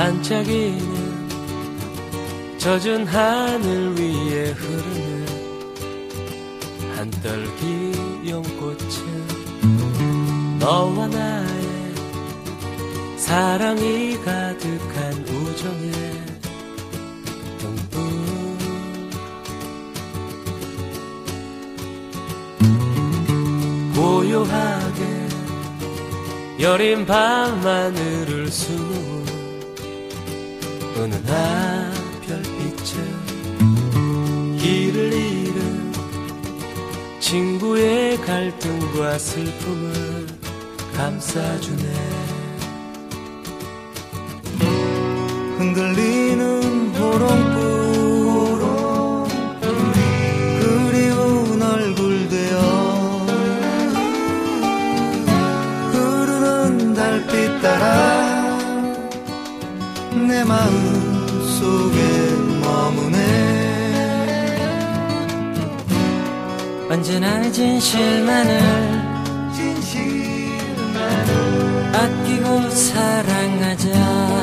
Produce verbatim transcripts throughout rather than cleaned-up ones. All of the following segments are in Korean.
반짝이는 젖은 하늘 위에 흐르는 한떨기 연꽃은 너와 나의 사랑이 가득한 우정의 등불. 고요하게 여린 밤하늘을 수놓은 은은한 별빛은 길을 잃은 친구의 갈등과 슬픔을 감싸주네. 흔들리는 호롱불 그리운 얼굴 되어 흐르는 달빛 따라 내 마음 속에 머무네. 언제나 진실만을 진실만을 아끼고 사랑하자.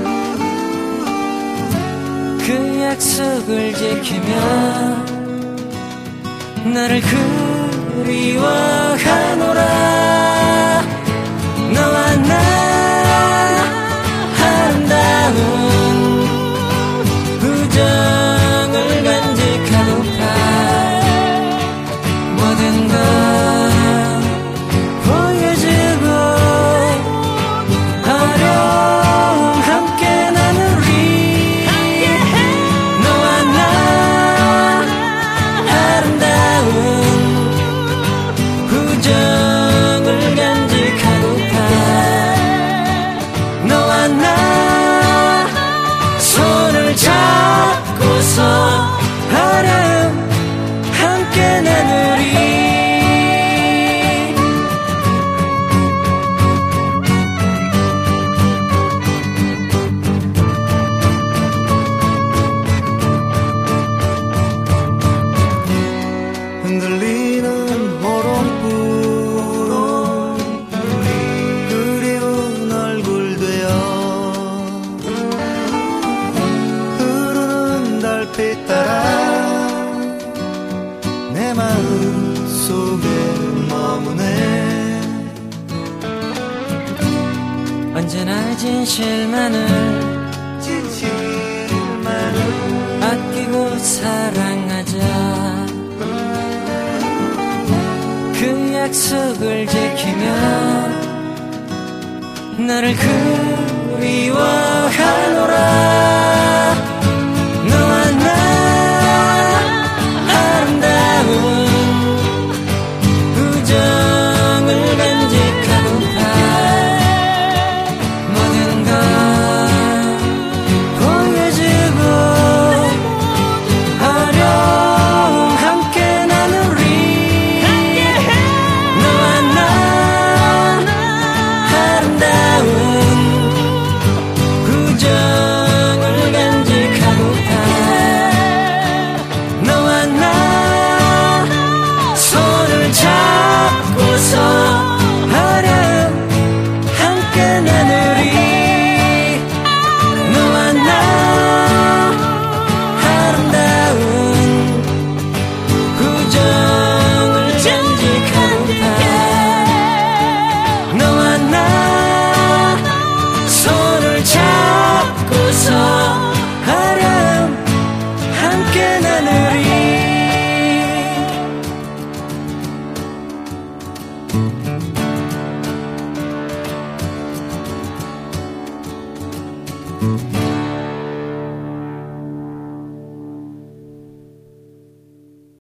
그 약속을 지키며 나를 그리워하노라. 너와 나 아름다운 우정을 간직하고파. 모든 걸 보여주고 어려움 함께 나누리. 너와 나 아름다운 우정을 간직하고파. 너와 나 손을 잡고서 어려움 함께 나누리. 흔들리는 호롱불 그리운 얼굴 되어 흐르는 달빛 따라 내 마음 속에 머무네. 언제나 진실만을 진실만을 아끼고 사랑하자. 그 약속을 지키며 나를 그리워하노라. 너와 나 아름다운 우정을 간직하고파. 모든 걸 보여주고 어려움 함께 나누리. 너와 나 아름다운 우정을 간직하고파. 너와 나 손을 잡고서 어려움 함께 나누리. 너와 나 아름다운 우정을 간직하고파. 너와 나 손을 잡고서 어려움 함께 나누리.